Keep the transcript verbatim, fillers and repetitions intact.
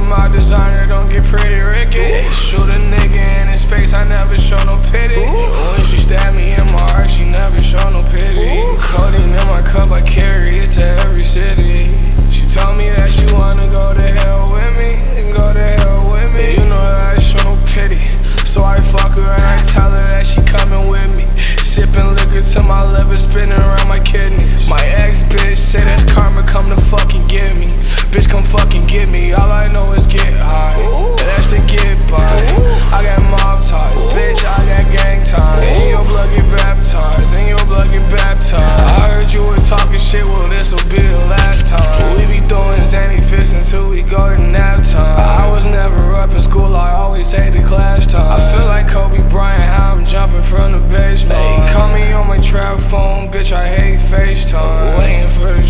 my designer, don't get pretty Ricky. Shoot a nigga in his face, I never show no pity. When she stabbed me in my heart, she never show no pity. Codeine in my cup, I carry it to every city. She told me that she wanna go to hell with me, go to hell with me. You know that I show no pity, so I fuck her and I tell her that she coming with me. Sipping liquor till my liver spinning around my kidney. My ex bitch say that's karma, come to fucking get me. Bitch, come fucking get me. All I know is get high. That's to get by. I got mob ties, bitch. I got gang ties. And your blood get baptized. And your blood get baptized. I heard you were talking shit. Well, this'll be the last time. We be throwing Zanny fists until we go to nap time. I was never up in school. I always hated class time. I feel like Kobe Bryant, how I'm jumping from the baseline. Call me on my trap phone, bitch. I hate FaceTime. Waiting for the